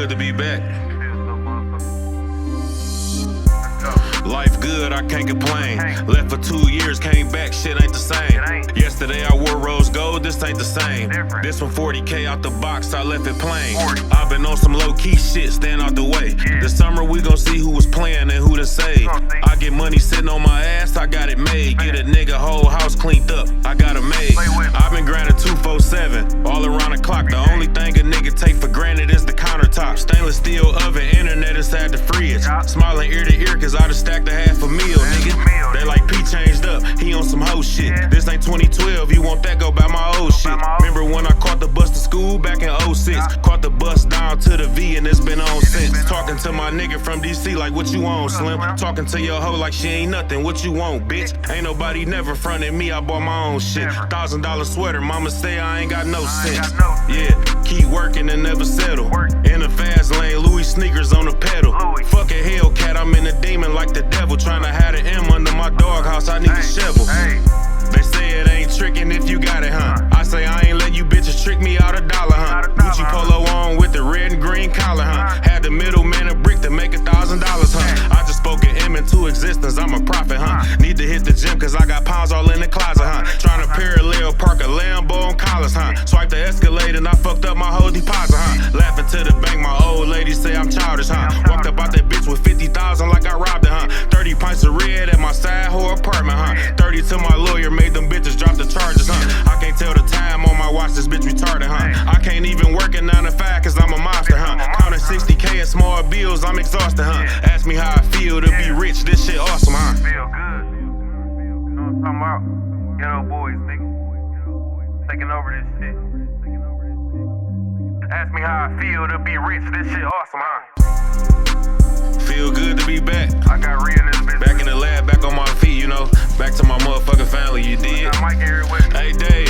good to be back. Life good, I can't complain. Left for 2 years, came back, shit ain't the same. Yesterday I wore rose gold, this ain't the same. This one 40K out the box, I left it plain. I've been on some low-key shit, stand out the way. This summer we gon' see who was playing and who to save. I get money sitting on my ass, I got it made. Get a nigga whole house cleaned up, I got it made. I've been grinding 247, all around the clock. The only thing a nigga take for granted is the countertop. Stainless steel oven, internet inside the fridge. Smiling ear to ear cause I just stacked a half a meal, nigga. They like P changed up, he on some hoe shit. This ain't 2012, you want that, go buy my old shit. Remember when I caught the bus to school back in 06? Caught the bus down to the V and it's been on since. Talking to my nigga from DC like what you want, Slim? Talking to your hoe like she ain't nothing, what you want, bitch? Ain't nobody never fronted me, I bought my own shit. $1,000 sweater, mama say I ain't got no sense. Yeah, keep working and never settle. In the fast lane, Louis sneakers on the pedal. Fuck a Hellcat, I'm in a demon like the devil. Trying to have an M under my doghouse, I need a shovel. They say it ain't tricking if you got it, huh? I say I ain't let you bitches trick me out $1, huh? Gucci polo on with the red and green collar, huh? Had the middleman a brick to make $1,000, huh? I just spoke an M into existence, I'm a prophet, huh? Need to hit the gym cause I got pounds all in the closet, huh? Trying to parallel park a Lambo on collars, huh? Swipe the Escalade and I fucked up my whole deposit, huh? Laughing to the bank, my old lady say I'm childish, huh? Walked up out that bitch with 50,000 like I robbed it, huh? 30 pints of red at my side whore apartment, huh? 30 to my lawyer, made them bitches drop the charges, huh? I can't tell the time on my watch, this bitch retarded, huh? I can't even work at 9 to 5 cause I'm a monster, huh? Counting 60K in small bills, I'm exhausted, huh? Ask me how I feel to be rich, this shit awesome, huh? Feel good. You know what I'm talking about? Ghetto boys, nigga. Taking over this shit. Ask me how I feel to be rich, this shit awesome, huh? Feel good to be back. I got real in this bitch. Back in the lab, back on my feet, you know. Back to my motherfucking family, you did? Got Mike here with me. Hey, Dave.